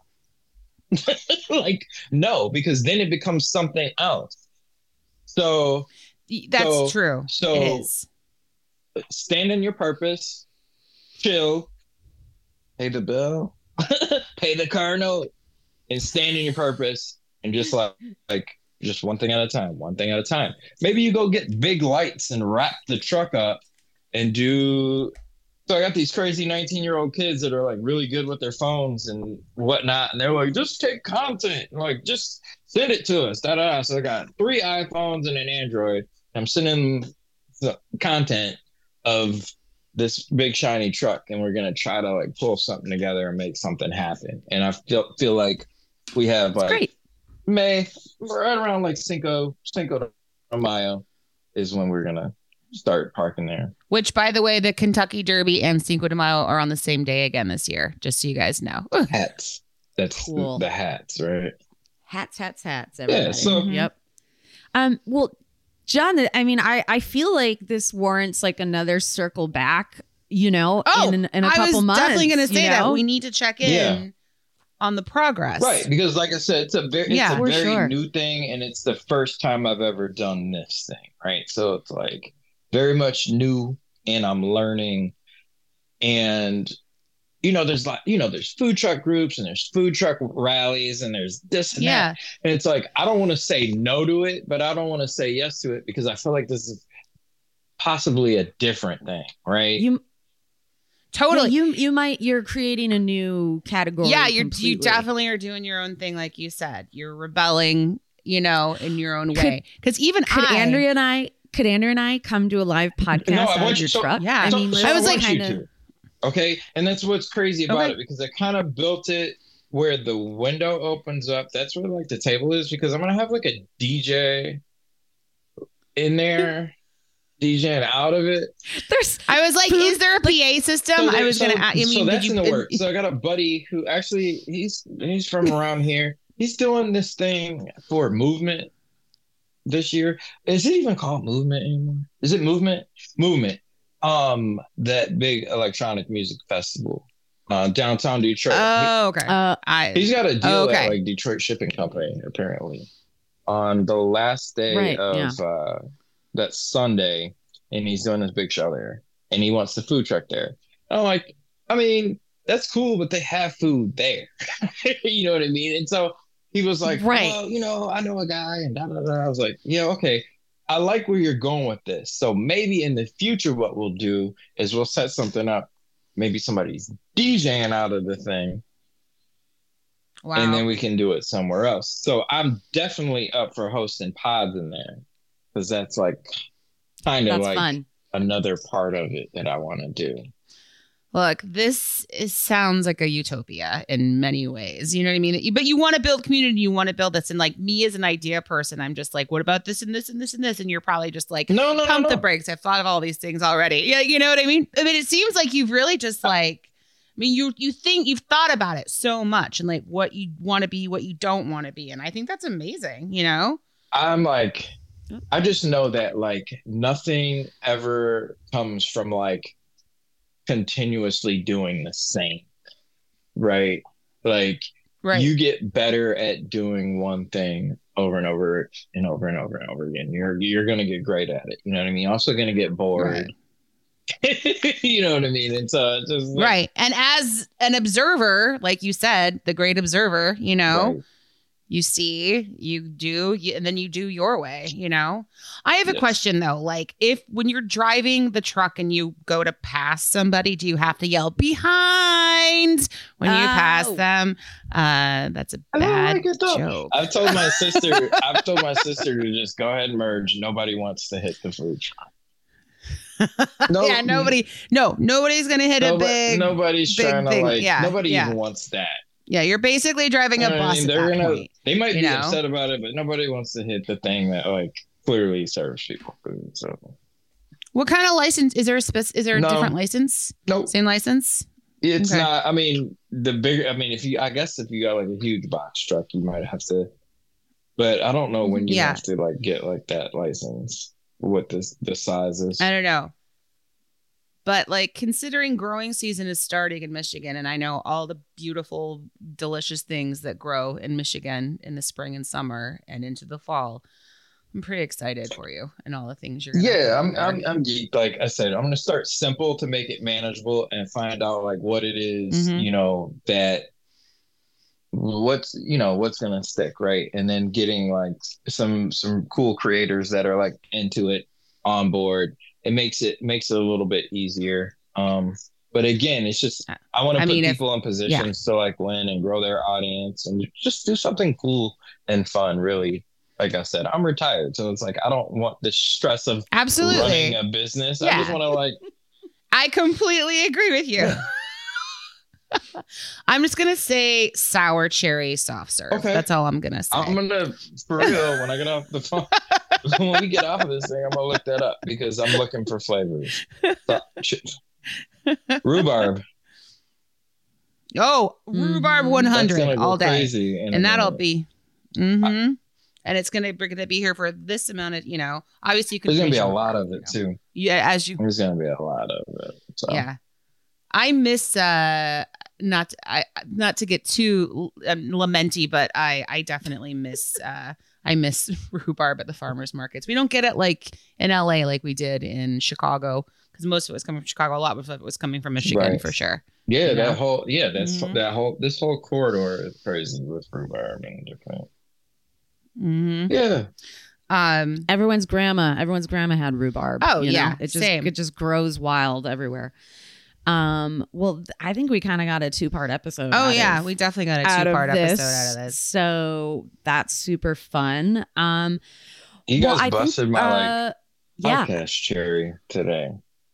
Like, no, because then it becomes something else. So that's true. So it is. Stand in your purpose, chill, pay the bill, pay the car note, and stand in your purpose, and just like just one thing at a time. Maybe you go get big lights and wrap the truck up and do. So I got these crazy 19-year-old kids that are like really good with their phones and whatnot, and they're like, just take content, like just send it to us. Da, da, da. So I got 3 iPhones and an Android. I'm sending the content of this big shiny truck, and we're gonna try to like pull something together and make something happen. And I feel like we have like great. May right around like Cinco de Mayo is when we're gonna start parking there. Which, by the way, the Kentucky Derby and Cinco de Mayo are on the same day again this year, just so you guys know. Hats. That's cool. The hats, right? Hats, everybody. Yeah, so Yep. Well, John, I mean, I feel like this warrants like another circle back, you know, in a couple months. I was definitely going to say that. know? We need to check in on the progress. Right, because like I said, it's a very sure. new thing, and it's the first time I've ever done this thing, right? So it's like very much new, and I'm learning. And there's food truck groups and there's food truck rallies and there's this and that. And it's like, I don't want to say no to it, but I don't want to say yes to it because I feel like this is possibly a different thing, right? Totally. You're creating a new category. Yeah, you definitely are doing your own thing, like you said. You're rebelling, in your own way. Because could Andrea and I come to a live podcast out of your truck? Yeah, I was like, kind of. Okay, and that's what's crazy about it, because I kind of built it where the window opens up. That's where like the table is, because I'm gonna have like a DJ in there, DJing out of it. I was like, is there a PA system? So I was gonna ask. So that's in the works. So I got a buddy who actually he's from around here. He's doing this thing for Movement this year. Is it even called Movement anymore? Is it Movement? Movement. That big electronic music festival, downtown Detroit. Oh, okay. He's got a deal at like Detroit Shipping Company, apparently, on the last day of that Sunday, and he's doing this big show there, and he wants the food truck there. And I'm like, I mean, that's cool, but they have food there. You know what I mean? And so he was like, Right. well, I know a guy and da, da, da. I was like, yeah, okay. I like where you're going with this. So maybe in the future, what we'll do is we'll set something up. Maybe somebody's DJing out of the thing. Wow. And then we can do it somewhere else. So I'm definitely up for hosting pods in there, because that's like kind of like fun. another part of it that I want to do. Look, sounds like a utopia in many ways. You know what I mean? But you want to build community. You want to build this. And like me as an idea person, I'm just like, what about this and this and this and this? And you're probably just like, pump the brakes. I've thought of all these things already. Yeah, you know what I mean? I mean, it seems like you've really just like, I mean, you think you've thought about it so much and like what you want to be, what you don't want to be. And I think that's amazing, you know? I'm like, I just know that like nothing ever comes from like continuously doing the same, right? Like you get better at doing one thing over and over and over and over and over again. You're gonna get great at it. You know what I mean? Also gonna get bored. Right. You know what I mean? And so it's just like, right. And as an observer, like you said, the great observer, you know, right. You see, you do, and then you do your way, you know? I have a question though. Like when you're driving the truck and you go to pass somebody, do you have to yell behind when you pass them? That's a bad joke. I've told my sister to just go ahead and merge. Nobody wants to hit the food truck. Yeah, nobody's gonna hit a big. Nobody's big trying to thing. like. Nobody even wants that. Yeah, you're basically driving a bus. They might be upset about it, but nobody wants to hit the thing that like clearly serves people food. So, what kind of license is there? Is there a different license? Nope. Same license. It's not. I mean, if you got like a huge box truck, you might have to. But I don't know when you have to like get like that license. What the size is? I don't know. But like considering growing season is starting in Michigan, and I know all the beautiful, delicious things that grow in Michigan in the spring and summer and into the fall, I'm pretty excited for you and all the things you're. I'm geeked. Like I said, I'm gonna start simple to make it manageable and find out like what it is, you know, that what's gonna stick, right? And then getting like some cool creators that are like into it on board. It makes it a little bit easier. But again, it's just I want to put people in positions to like win and grow their audience and just do something cool and fun. Really, like I said, I'm retired, so it's like I don't want the stress of running a business. I just want to like. I completely agree with you. I'm just gonna say sour cherry soft serve. Okay. That's all I'm gonna say. I'm gonna, for real, when I get off the phone, when we get off of this thing, I'm gonna look that up because I'm looking for flavors. Rhubarb. Oh, rhubarb 100 all day, crazy and that'll be. And it's gonna be here for this amount of, you know. Obviously, you can. There's gonna be a lot of it too. Yeah, there's gonna be a lot of it. So. Yeah, I miss not to get too lamenty, but I definitely miss I miss rhubarb at the farmers markets. We don't get it like in LA like we did in Chicago, because most of it was coming from Chicago. A lot of it was coming from Michigan for sure. Yeah, you know? This whole corridor is crazy with rhubarb and different. Yeah. Everyone's grandma had rhubarb. Oh, you know? yeah. It just grows wild everywhere. Well, I think we kind of got a 2-part episode. Oh yeah, we definitely got a 2-part episode out of this. So that's super fun. You guys busted my podcast cherry today.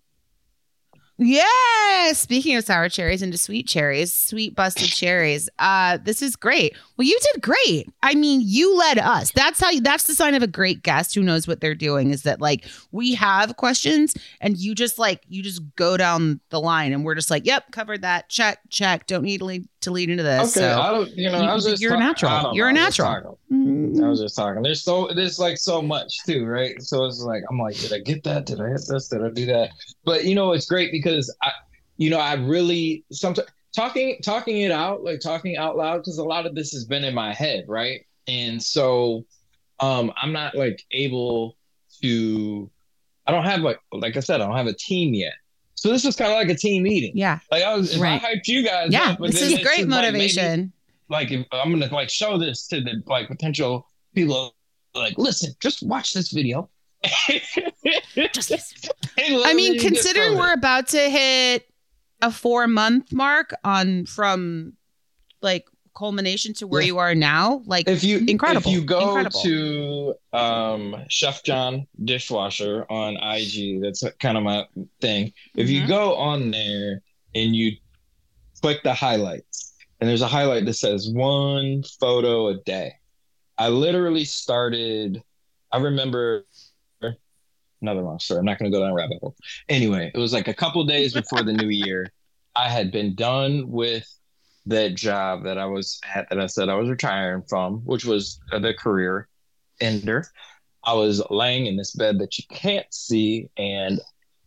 Yeah. Speaking of sour cherries into sweet busted cherries. This is great. Well, you did great. I mean, you led us. That's the sign of a great guest who knows what they're doing, is that like we have questions and you just go down the line and we're just like, yep, covered that. Check. Don't need to lead into this. Okay. So you're a natural. You're a natural. I was just talking. There's like so much too, right? So it's like, I'm like, did I get that? Did I hit this? Did I do that? But it's great because I really sometimes talking it out, like talking out loud, because a lot of this has been in my head, right? And so I'm not like able to, I don't have like I said, I don't have a team yet. So this was kind of like a team meeting. Yeah. Like I hyped you guys Yeah. up, but This then is it's great just motivation. Like if I'm gonna like show this to the like potential people, like listen, just watch this video. Just listen. I mean, considering we're about to hit a 4-month mark from like culmination to where you are now, like incredible. If you go incredible. to Chef John Dishwasher on IG, that's kind of my thing. If you go on there and you click the highlights, and there's a highlight that says 1 photo a day. I literally started, I remember another long story. I'm not going to go down a rabbit hole. Anyway, it was like a couple days before the new year. I had been done with that job that I was at, that I said I was retiring from, which was the career ender. I was laying in this bed that you can't see, and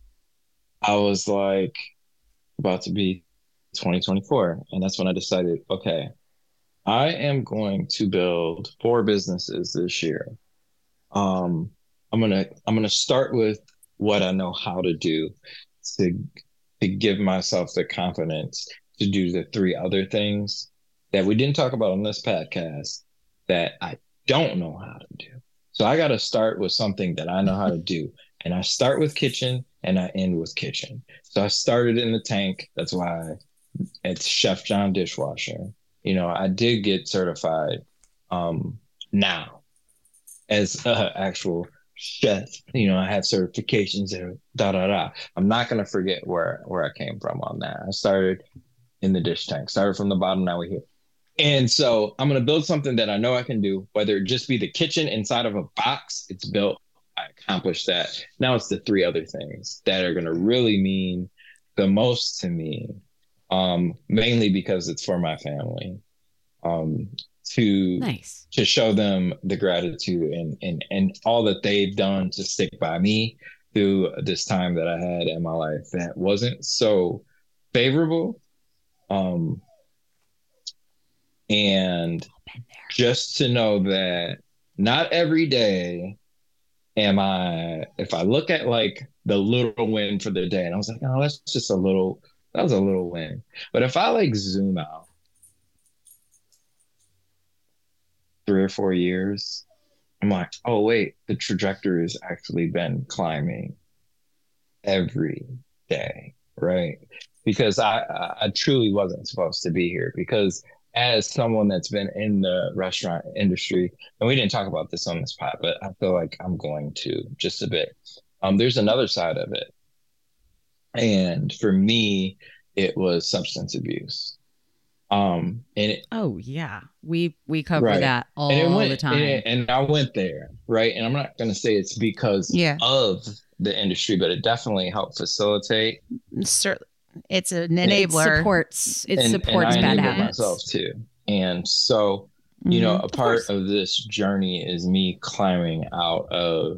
I was like about to be 2024. And that's when I decided, okay, I am going to build 4 businesses this year. I'm gonna start with what I know how to do to give myself the confidence to do the 3 other things that we didn't talk about on this podcast that I don't know how to do. So I got to start with something that I know how to do. And I start with kitchen and I end with kitchen. So I started in the tank. That's why it's Chef John Dishwasher. You know, I did get certified now as an actual chef. You know, I have certifications and I'm not going to forget where I came from on that. I started in the dish tank, started from the bottom, now we're here. And so I'm going to build something that I know I can do, whether it just be the kitchen inside of a box, it's built, I accomplished that. Now it's the 3 other things that are going to really mean the most to me, mainly because it's for my family, to show them the gratitude and all that they've done to stick by me through this time that I had in my life that wasn't so favorable. And just to know that not every day if I look at like the little win for the day and I was like, oh, that was a little win. But if I like zoom out 3 or 4 years, I'm like, oh wait, the trajectory has actually been climbing every day, right? Because I truly wasn't supposed to be here, because as someone that's been in the restaurant industry, and we didn't talk about this on this pod, but I feel like I'm going to just a bit. There's another side of it. And for me, it was substance abuse. And we cover that all the time. And I went there, right? And I'm not going to say it's because of the industry, but it definitely helped facilitate. Certainly. It's an enabler. It supports bad habits. Myself too. And so, you know, a part of this journey is me climbing out of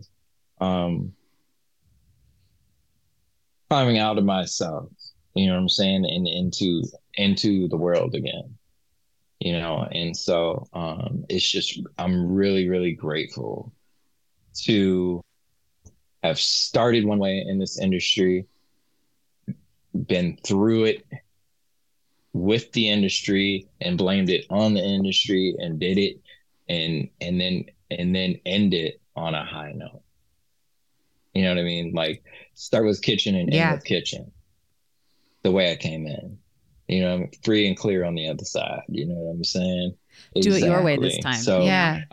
myself, you know what I'm saying? And into the world again, you know? And so, it's just, I'm really, really grateful to have started one way in this industry, been through it with the industry and blamed it on the industry and did it and then end it on a high note. You know what I mean? Like start with kitchen and end with kitchen. The way I came in. You know, I'm free and clear on the other side. You know what I'm saying? Do it your way this time. So I'm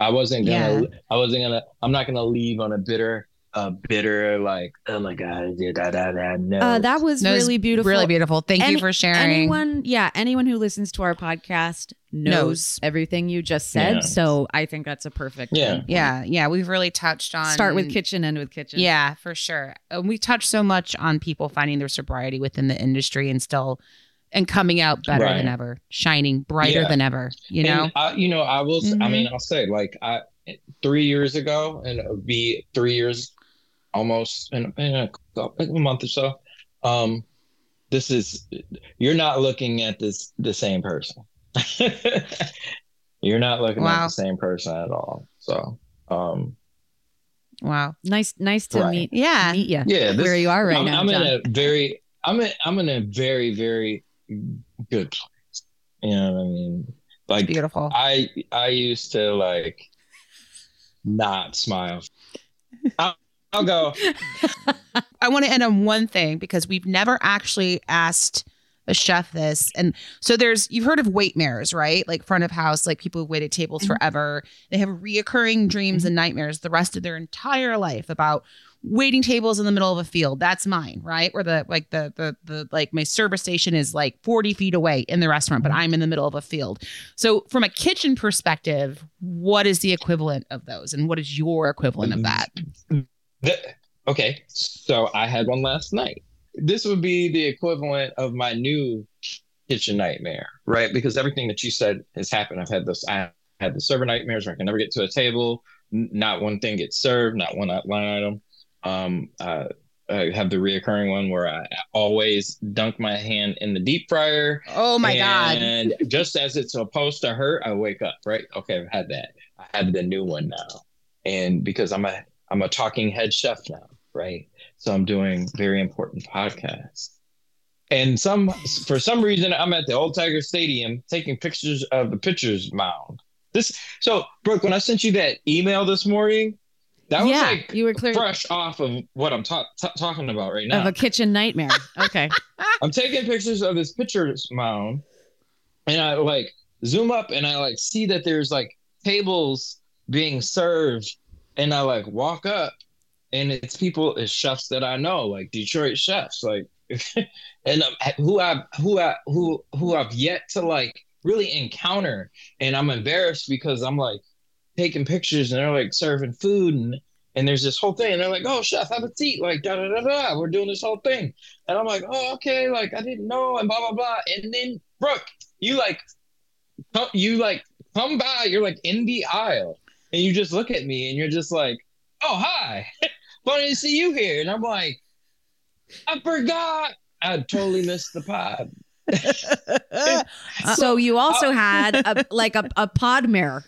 not gonna leave on a bitter like, oh my god, no. That was really beautiful. Really beautiful. Thank you for sharing. Anyone who listens to our podcast knows everything you just said. Yeah. So I think that's a perfect one. Yeah. We've really touched on start with kitchen, end with kitchen. Yeah, for sure. We touched so much on people finding their sobriety within the industry and coming out better than ever, shining brighter than ever. You know, I will. I mean, I'll say like 3 years ago, and it would be 3 years. Almost in a month or so. You're not looking at the same person. You're not looking at the same person at all. So, wow, nice to meet you. Yeah, where you are right now. I'm in a very I'm in a very, very good place. You know what I mean? Like Beautiful. I used to like not smile. I'll go. I want to end on one thing because we've never actually asked a chef this. And so you've heard of wait mirrors, right? Like front of house, like people who've waited tables forever. They have reoccurring dreams and nightmares the rest of their entire life about waiting tables in the middle of a field. That's mine, right? Where the my service station is like 40 feet away in the restaurant, but I'm in the middle of a field. So from a kitchen perspective, what is the equivalent of those? And what is your equivalent of that? Okay, so I had one last night. This would be the equivalent of my new kitchen nightmare, right? Because everything that you said has happened. I had the server nightmares where I can never get to a table. Not one thing gets served, not one line item. I have the reoccurring one where I always dunk my hand in the deep fryer. Oh my God. And just as it's supposed to hurt, I wake up, right? Okay, I've had that. I have the new one now. And because I'm a talking head chef now, right? So I'm doing very important podcasts. And for some reason, I'm at the Old Tiger Stadium taking pictures of the pitcher's mound. So, Brooke, when I sent you that email this morning, that was like you were clear fresh off of what I'm talking about right now. Of a kitchen nightmare. Okay. I'm taking pictures of this pitcher's mound, and I like zoom up and I like see that there's like tables being served, and I like walk up, and it's chefs that I know, like Detroit chefs, like, and who I've yet to like really encounter, and I'm embarrassed because I'm like taking pictures and they're like serving food and there's this whole thing and they're like, oh, chef, have a seat, like da da da da, we're doing this whole thing, and I'm like, oh, okay, like I didn't know, and blah blah blah, and then Brooke, you come by, you're like in the aisle, and you just look at me and you're just like, oh, hi. Funny to see you here. And I'm like, I forgot. I totally missed the pod. So you also had a pod mirror.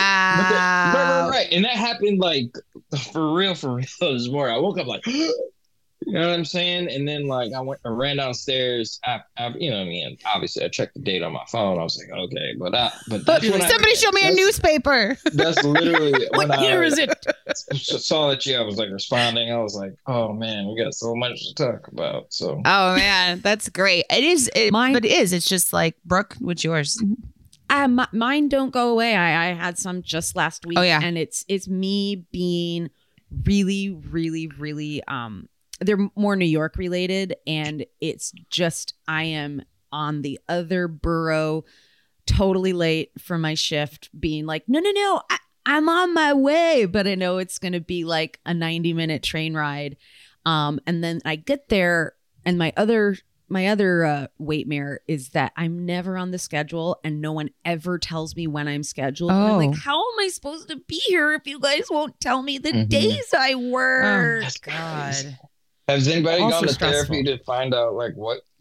Wow. Right. And that happened like for real this morning. I woke up like, you know what I'm saying? And then like I ran downstairs. You know what I mean? Obviously I checked the date on my phone. I was like, okay, but that's when somebody showed me a newspaper. That's literally when what year is it? Saw that I was like responding. I was like, oh man, we got so much to talk about. So oh man, that's great. It is, but it is. It's just like, Brooke, what's yours? Mine don't go away. I had some just last week. Oh yeah, and it's me being really, really, really they're more New York related, and it's just I am on the other borough, totally late for my shift, being like, no, I'm on my way, but I know it's going to be like a 90-minute train ride. And then I get there, and my other wait mirror is that I'm never on the schedule, and no one ever tells me when I'm scheduled. Oh. And I'm like, how am I supposed to be here if you guys won't tell me the days I work? Oh God. Has anybody Also gone to stressful. therapy to find out like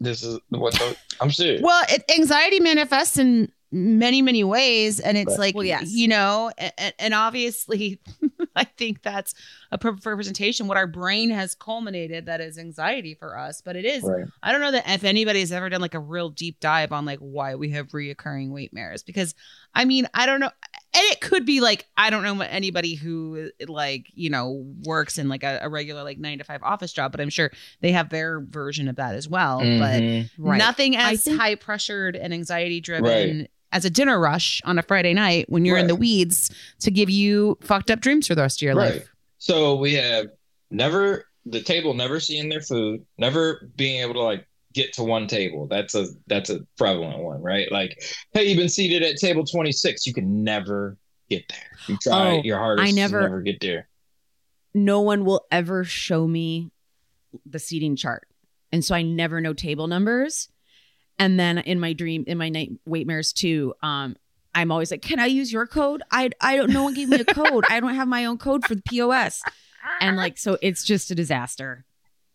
I'm serious. Well, anxiety manifests in many, many ways. And it's Right. like, Well, yes. you know, and obviously I think that's a perfect representation. What our brain has culminated, that is anxiety for us. But it is, Right. I don't know that if anybody's ever done like a real deep dive on like why we have reoccurring wait mirrors, because I mean, I don't know. And it could be like, I don't know anybody who like, you know, works in like a regular like 9-to-5 office job, but I'm sure they have their version of that as well. Mhm. But Right. nothing I as think- high pressured and anxiety driven Right. as a dinner rush on a Friday night when you're in Right. the weeds to give you fucked up dreams for the rest of your Right. life. So we have the table never seeing their food, never being able to like get to one table. That's a prevalent one, right? Like, hey, you've been seated at table 26. You can never get there. You try your hardest to never get there. No one will ever show me the seating chart. And so I never know table numbers. And then in my night wait mirrors too, I'm always like, can I use your code? I don't, no one gave me a code. I don't have my own code for the POS. And like, so it's just a disaster.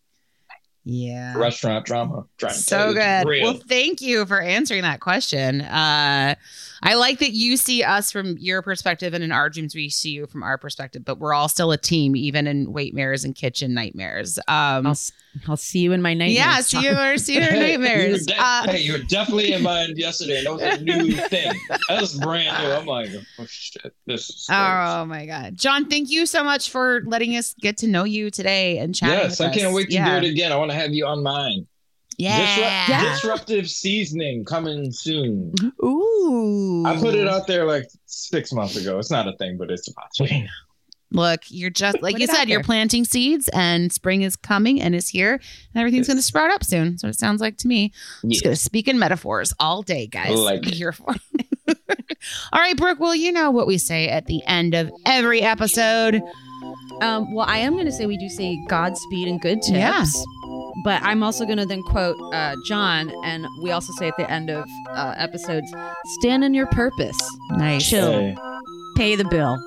Yeah. Restaurant drama. Trying to tell So you it's good. real. Well, thank you for answering that question. I like that you see us from your perspective, and in our dreams we see you from our perspective, but we're all still a team, even in Waitmares and kitchen nightmares. I'll see you in my nightmares. Yeah, see you in your nightmares. Hey, you were definitely in mine yesterday. That was a new thing. That was brand new. I'm like, oh shit, this is crazy. Oh my God. John, thank you so much for letting us get to know you today and chatting Yes, with I us. can't wait to do it again. I want to have you on mine. Yeah. Disruptive seasoning coming soon. Ooh. I put it out there like 6 months ago. It's not a thing, but it's a possibility. Look, you're just like Put you it out said, you're there. planting seeds, and spring is coming and is here, and everything's going to sprout up soon. That's what it sounds like to me. I'm just going to speak in metaphors all day, guys. Like it. Here for. All right, Brooke. Well, you know what we say at the end of every episode. Well, I am going to say we do say Godspeed and good tips. Yeah. But I'm also going to then quote John, and we also say at the end of episodes, stand in your purpose. Nice. Chill. Hey. Pay the bill.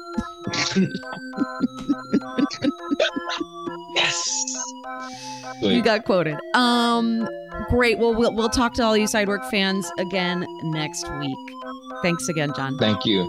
Yes. You got quoted. Great. Well, we'll talk to all you Sidework fans again next week. Thanks again, John. Thank you.